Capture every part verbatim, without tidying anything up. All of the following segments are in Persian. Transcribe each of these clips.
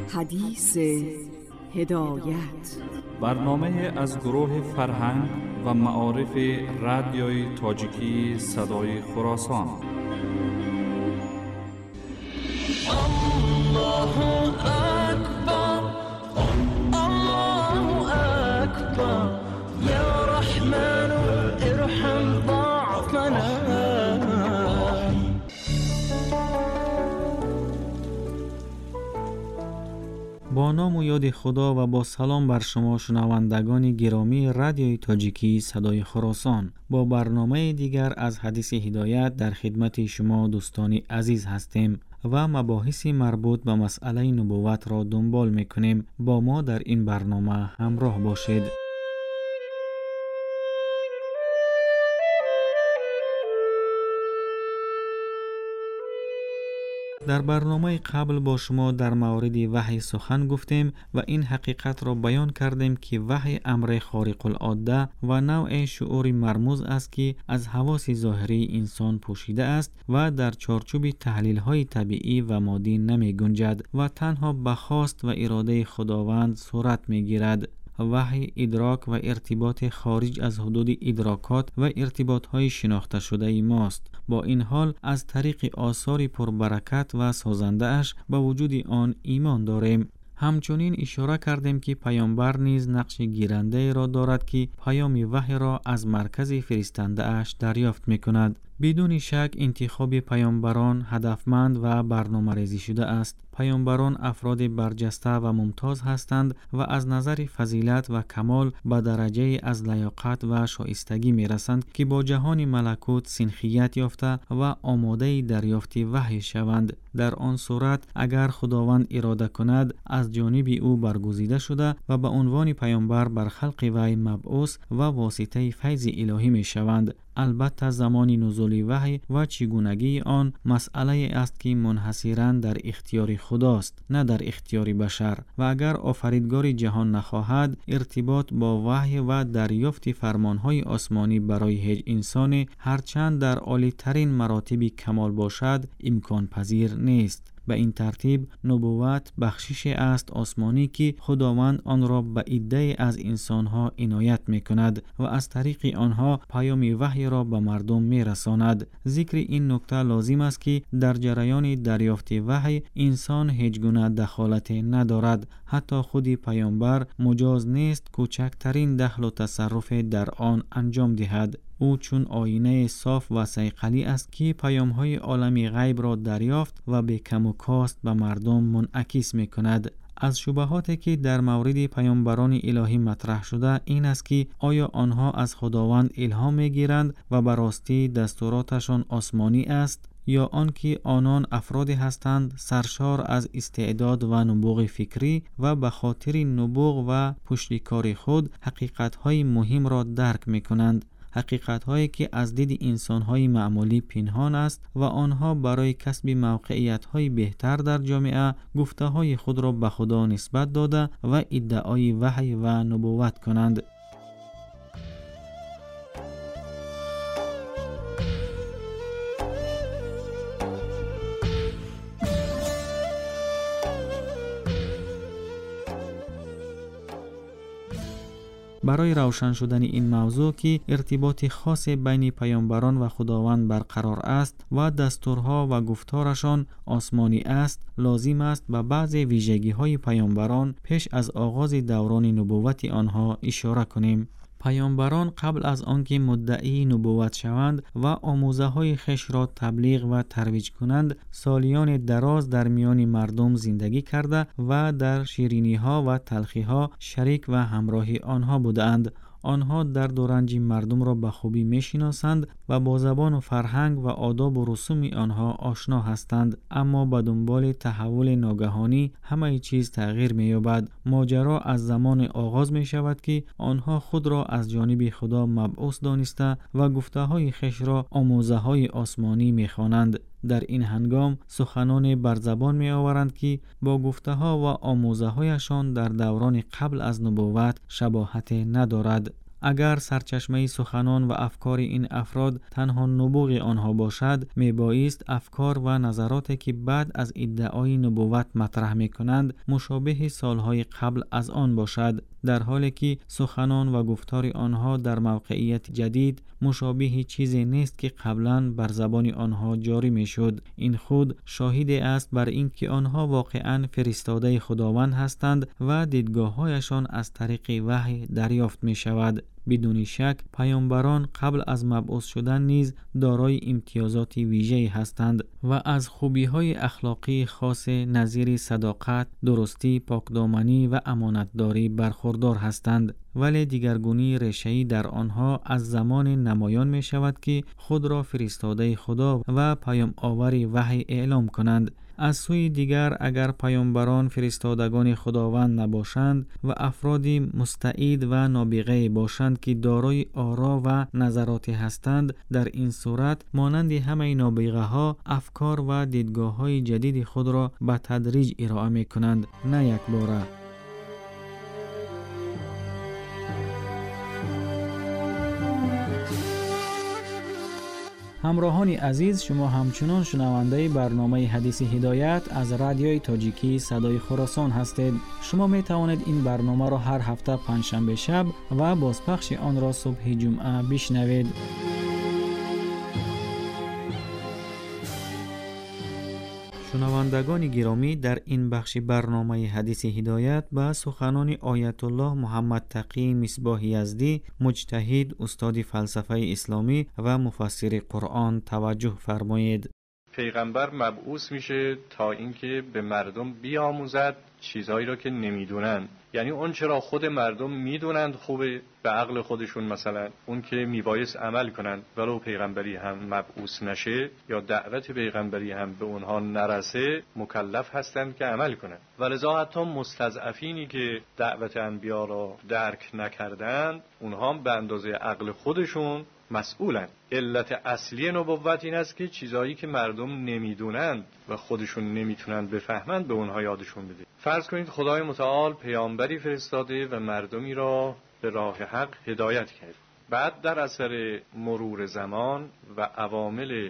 حدیث هدایت، برنامه از گروه فرهنگ و معارف رادیوی تاجیکی صدای خراسان. الله اکبر، الله اکبر، یا رحمن ارحم ضعفنا. با نام و یاد خدا و با سلام بر شما شنوندگان گرامی رادیوی تاجیکی صدای خراسان، با برنامه دیگر از حدیث هدایت در خدمت شما دوستان عزیز هستیم و مباحثی مربوط به مسئله نبوت را دنبال میکنیم. با ما در این برنامه همراه باشید. در برنامه قبل با شما در مورد وحی سخن گفتیم و این حقیقت را بیان کردیم که وحی امر خارق العاده و نوع شعور مرموز است که از حواس ظاهری انسان پوشیده است و در چارچوب تحلیل های طبیعی و مادی نمی گنجد و تنها به خواست و اراده خداوند صورت می گیرد. وحی ادراک و ارتباط خارج از حدود ادراکات و ارتباطهای شناخته شده ماست. با این حال از طریق آثار پربرکت و سازنده اش به وجود آن ایمان داریم. همچنین اشاره کردیم که پیامبر نیز نقش گیرنده را دارد که پیام وحی را از مرکز فرستنده اش دریافت می کند. بدون شک انتخاب پیامبران هدفمند و برنامه‌ریزی شده است. پیامبران افراد برجسته و ممتاز هستند و از نظر فضیلت و کمال به درجه از لیاقت و شایستگی می رسند که با جهان ملکوت سنخیت یافته و آماده دریافت وحی شوند. در آن صورت اگر خداوند اراده کند از جانب او برگزیده شده و به عنوان پیامبر بر خلق وی مبعوث و واسطه فیض الهی می شوند. البته زمان نزول وحی و چگونگی آن مسئله است که منحصراً در اختیار خداست، نه در اختیار بشر، و اگر آفریدگار جهان نخواهد ارتباط با وحی و دریافت فرمانهای آسمانی برای هیچ انسان هرچند در عالی ترین مراتب کمال باشد امکان پذیر نیست. به این ترتیب نبوت بخشش است آسمانی که خداوند آن را به عده از انسانها عنایت می کند و از طریق آنها پیام وحی را به مردم می رساند. ذکر این نکته لازم است که در جریان دریافت وحی انسان هیچ گونه دخالت ندارد. حتی خود پیامبر مجاز نیست کوچکترین دخل و تصرف در آن انجام دهد. او چون آینه صاف و صیقلی است که پیام‌های عالم غیب را دریافت و به کم و کاست به مردم منعکس می کند. از شبهاتی که در مورد پیامبران الهی مطرح شده این است که آیا آنها از خداوند الهام می گیرند و به راستی دستوراتشان آسمانی است یا آنکه آنان افرادی هستند سرشار از استعداد و نبوغ فکری و به خاطر نبوغ و پشتکار خود حقیقت‌های مهم را درک می کنند. حقیقت‌هایی که از دید انسان‌های معمولی پنهان است و آنها برای کسب موقعیت‌های بهتر در جامعه گفته‌های خود را به خدا نسبت داده و ادعای وحی و نبوت کنند. برای روشن شدن این موضوع که ارتباط خاص بین پیامبران و خداوند برقرار است و دستورها و گفتارشان آسمانی است، لازم است به بعض ویژگی‌های پیامبران پیش از آغاز دوران نبوت آنها اشاره کنیم. پیامبران قبل از آنکه مدعی نبوت شوند و آموزه‌های خویش را تبلیغ و ترویج کنند، سالیان دراز در میان مردم زندگی کرده و در شیرینی‌ها و تلخی‌ها شریک و همراه آنها بودند. آنها درد و رنج مردم را به خوبی می‌شناسند و با زبان و فرهنگ و آداب و رسوم آنها آشنا هستند، اما به دنبال تحول ناگهانی همه چیز تغییر می‌یابد. ماجرا از زمان آغاز می‌شود که آنها خود را از جانب خدا مبعوث دانسته و گفته‌های خویش را آموزه‌های آسمانی می‌خوانند. در این هنگام سخنان بر زبان می آورند که با گفته ها و آموزه هایشان در دوران قبل از نبوت شباهت ندارد. اگر سرچشمه سخنان و افکار این افراد تنها نبوغ آنها باشد، میبایست افکار و نظراتی که بعد از ادعای نبوت مطرح میکنند مشابه سالهای قبل از آن باشد، در حالی که سخنان و گفتار آنها در موقعیت جدید مشابه چیزی نیست که قبلا بر زبان آنها جاری میشد. این خود شاهد است بر اینکه آنها واقعا فرستاده خداوند هستند و دیدگاه‌هایشان از طریق وحی دریافت می شود. بدون شک پیامبران قبل از مبعوث شدن نیز دارای امتیازات ویژه‌ای هستند و از خوبی‌های اخلاقی خاص نظیر صداقت، درستی، پاکدامنی و امانتداری برخوردار هستند، ولی دیگرگونی ریشه‌ای در آنها از زمان نمایان می شود که خود را فرستاده خدا و پیام آور وحی اعلام کنند. از سوی دیگر اگر پیامبران فرستادگان خداوند نباشند و افرادی مستعد و نابغه باشند که دارای آرا و نظراتی هستند، در این صورت مانند همه نابغه ها افکار و دیدگاه های جدید خود را به تدریج ارائه می کنند، نه یک باره. همراهان عزیز، شما همچنان شنونده برنامه حدیث هدایت از رادیوی تاجیکی صدای خراسان هستید. شما می توانید این برنامه را هر هفته پنجشنبه شب و بازپخش آن را صبح جمعه بشنوید. شنوندگان گرامی، در این بخش برنامه حدیث هدایت به سخنان آیت الله محمد تقی مصباح یزدی، مجتهد، استاد فلسفه اسلامی و مفسر قرآن توجه فرمایید. پیغمبر مبعوث میشه تا اینکه به مردم بیاموزد چیزهایی را که نمیدونن، یعنی اون چرا خود مردم میدونند خوبه به عقل خودشون، مثلا اون که میبایست عمل کنند ولو پیغمبری هم مبعوث نشه یا دعوت پیغمبری هم به اونها نرسه مکلف هستند که عمل کنند. ولذا حتی مستضعفینی که دعوت انبیا را درک نکردند اونها هم به اندازه عقل خودشون مسئولن. علت اصلی نبوت این است که چیزایی که مردم نمیدونند و خودشون نمیتونند بفهمند به اونها یادشون بده. فرض کنید خدای متعال پیامبری فرستاده و مردمی را به راه حق هدایت کرد. بعد در اثر مرور زمان و عوامل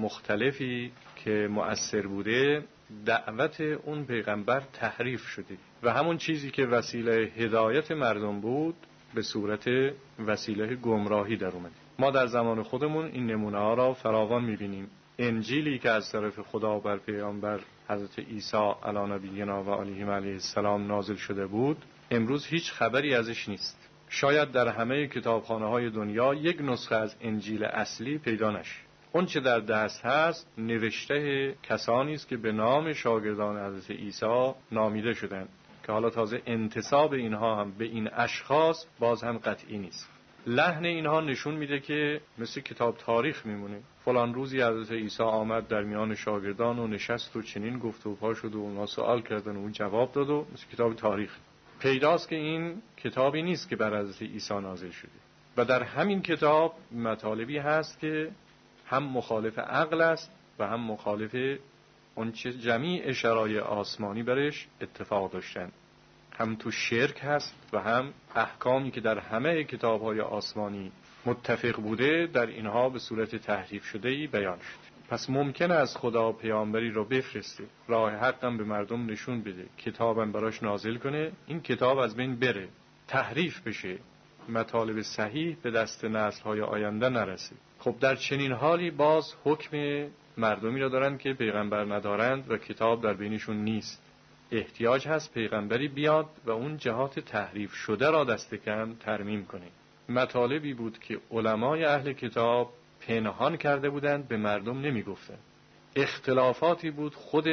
مختلفی که مؤثر بوده دعوت اون پیغمبر تحریف شده و همون چیزی که وسیله هدایت مردم بود به صورت وسیله گمراهی در اومده. ما در زمان خودمون این نمونه ها را فراوان میبینیم. انجیلی که از طرف خدا بر پیامبر حضرت عیسی علی نبینا و علیه علیه السلام نازل شده بود امروز هیچ خبری ازش نیست. شاید در همه کتابخانه های دنیا یک نسخه از انجیل اصلی پیدا نشه. اون چه در دست هست نوشته کسانی است که به نام شاگردان حضرت عیسی نامیده شدند که حالا تازه انتساب اینها هم به این اشخاص باز هم قطعی نیست. لحن اینها نشون میده که مثل کتاب تاریخ میمونه. فلان روزی حضرت عیسی آمد در میان شاگردان و نشست و چنین گفت و پا شد و اونا سوال کردن و اون جواب داد و مثل کتاب تاریخ. پیداست که این کتابی نیست که بر حضرت عیسی نازل شده و در همین کتاب مطالبی هست که هم مخالف عقل است و هم مخالف اون چه جمیع شرایع آسمانی برش اتفاق داشتن. هم تو شرک هست و هم احکامی که در همه کتاب‌های آسمانی متفق بوده در اینها به صورت تحریف شده‌ای بیان شد. پس ممکنه از خدا پیامبری رو بفرسته، راه حق هم به مردم نشون بده، کتابم براش نازل کنه، این کتاب از بین بره، تحریف بشه، مطالب صحیح به دست نسل‌های آینده نرسه. خب در چنین حالی باز حکم مردمی را دارن که پیغمبر ندارند و کتاب در بینشون نیست. احتیاج هست پیغمبری بیاد و اون جهات تحریف شده را دست کم ترمیم کنه. مطالبی بود که علمای اهل کتاب پنهان کرده بودند، به مردم نمی گفتند. اختلافاتی بود خود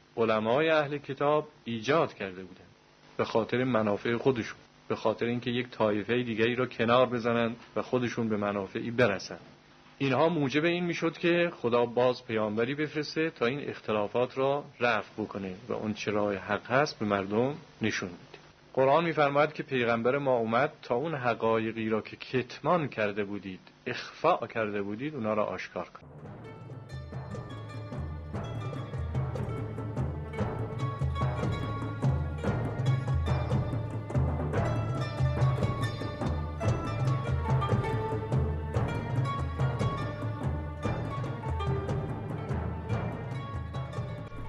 علمای اهل کتاب ایجاد کرده بودند به خاطر منافع خودشون، به خاطر اینکه یک طایفه دیگری را کنار بزنند و خودشون به منافعی برسند. اینها موجب این میشد که خدا باز پیامبری بفرسته تا این اختلافات را رفع بکنه و اون چه راه حق هست به مردم نشون بده. قرآن میفرماید که پیغمبر ما اومد تا اون حقایقی را که کتمان کرده بودید، اخفاء کرده بودید، اونا را آشکار کنه.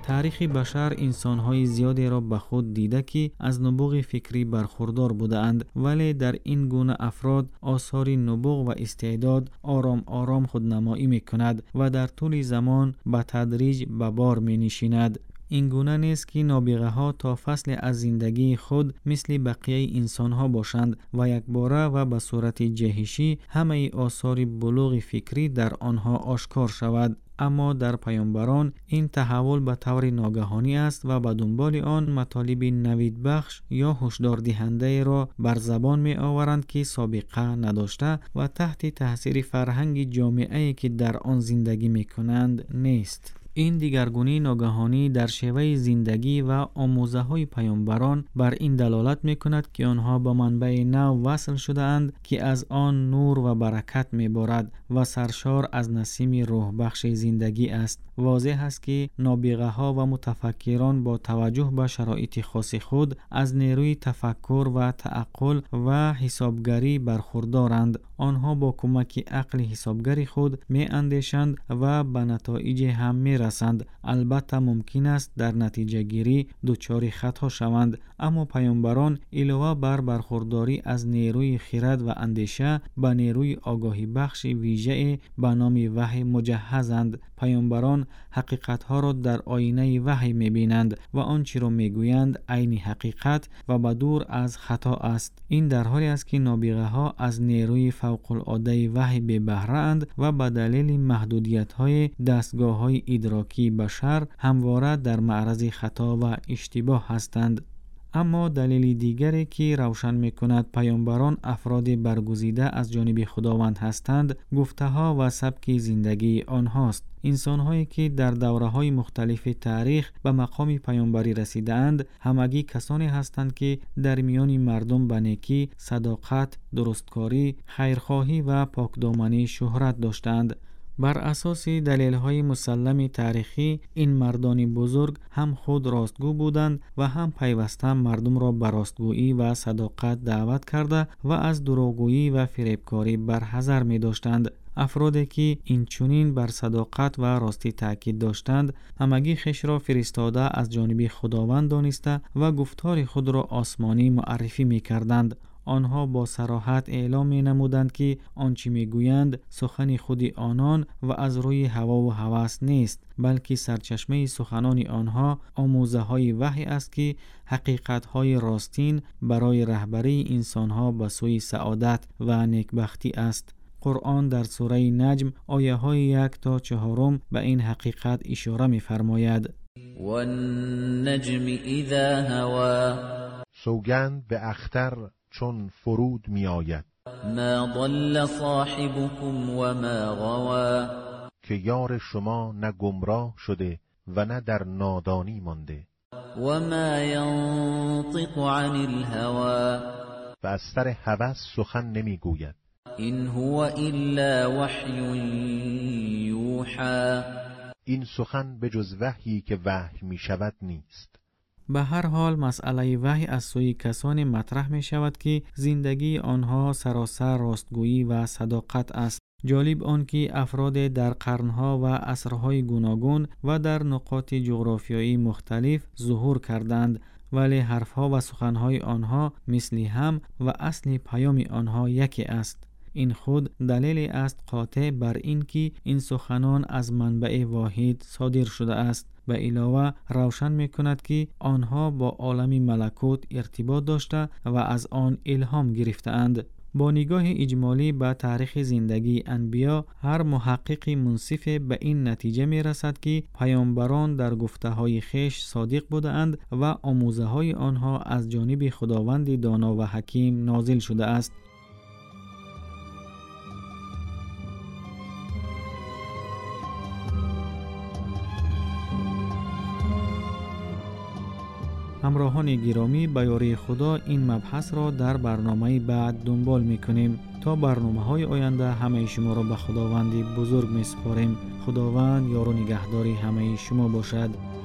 تاریخ بشر انسان‌های زیادی را به خود دیده که از نبوغ فکری برخوردار بودند، ولی در این گونه افراد آثار نبوغ و استعداد آرام آرام خودنمایی می‌کند و در طول زمان به تدریج به بار می‌نشیند. این گونه نیست که نابغه ها تا فصل از زندگی خود مثل بقیه انسان ها باشند و یک باره و به صورت جهشی همه آثار بلوغ فکری در آنها آشکار شود. اما در پیامبران این تحول به طور ناگهانی است و به دنبال آن مطالب نوید بخش یا هشدار دهنده را بر زبان می آورند که سابقه نداشته و تحت تاثیر فرهنگ جامعه‌ای که در آن زندگی می کنند نیست. این دیگرگونی ناگهانی در شیوه زندگی و آموزه های پیامبران بر این دلالت می کند که آنها به منبع نو وصل شده اند که از آن نور و برکت می بارد و سرشار از نسیم روح بخش زندگی است. واضح است که نابغه ها و متفکران با توجه به شرایط خاص خود از نیروی تفکر و تعقل و حسابگری برخوردارند. آنها با کمک عقل حسابگری خود می اندیشند و به نتایج هم می رسند. البته ممکن است در نتیجه گیری دچار خطا شوند، اما پیامبران علاوه بر برخورداری از نیروی خرد و اندیشه به نیروی آگاهی بخش ویژه به نام وحی مجهزند. پیامبران حقیقت ها را در آینه وحی می بینند و آنچه را می گویند عین حقیقت و به دور از خطا است. این در حالی است که نابغه ها از نیروی فوق العاده وحی بی بهره اند و به دلیل محدودیت های دستگاه های ادراکی بشر همواره در معرض خطا و اشتباه هستند. اما دلیل دیگری که روشن می کند پیامبران افراد برگزیده از جانب خداوند هستند، گفته ها و سبک زندگی آنهاست. انسان هایی که در دوره های مختلف تاریخ به مقام پیامبری رسیده اند، همگی کسانی هستند که در میان مردم به نیکی، صداقت، درستکاری، خیرخواهی و پاکدامنی شهرت داشتند. بر اساس دلیل‌های مسلم تاریخی این مردان بزرگ هم خود راستگو بودند و هم پیوسته مردم را به راستگویی و صداقت دعوت کرده و از دروغگویی و فریبکاری برحذر می داشتند. افرادی که این چنین بر صداقت و راستی تاکید داشتند، همگی خیش را فرستاده از جانب خداوند دانسته و گفتار خود را آسمانی معرفی می کردند. آنها با صراحت اعلام می نمودند که آنچه می گویند سخن خود آنان و از روی هوا و هوس نیست، بلکه سرچشمه سخنان آنها آموزه های وحی است که حقیقت های راستین برای رهبری انسان ها به سوی سعادت و نیکبختی است. قرآن در سوره نجم آیه های یک تا چهارم به این حقیقت اشاره می فرماید. والنجم اذا هوا، سوگند به اختر چون فرود می آید. ما ضل صاحبكم و ما غوا، که یار شما نه گمراه شده و نه در نادانی مانده. و ما ینطق عن الهوا، و از سر هوس سخن نمی گوید. این هو الا وحی یوحى، این سخن به جز وحیی که وحی می شود نیست. به هر حال مسئله وحی از سوی کسانی مطرح می شود که زندگی آنها سراسر راستگویی و صداقت است. جالب آن که افراد در قرنها و عصرهای گوناگون و در نقاط جغرافیایی مختلف ظهور کردند، ولی حرفها و سخنهای آنها مثلی هم و اصل پیام آنها یکی است. این خود دلیل است قاطع بر این که این سخنان از منبع واحد صادر شده است. به علاوه روشن می کند که آنها با عالم ملکوت ارتباط داشته و از آن الهام گرفته اند. با نگاه اجمالی به تاریخ زندگی انبیا، هر محقق منصف به این نتیجه می رسد که پیامبران در گفته های خیش صادق بوده اند و آموزه های آنها از جانب خداوند دانا و حکیم نازل شده است. همراهان گرامی، به یاری خدا این مبحث را در برنامه بعد دنبال میکنیم. تا برنامه های آینده همه شما را به خداوند بزرگ می سپاریم. خداوند یار و نگهداری همه شما باشد.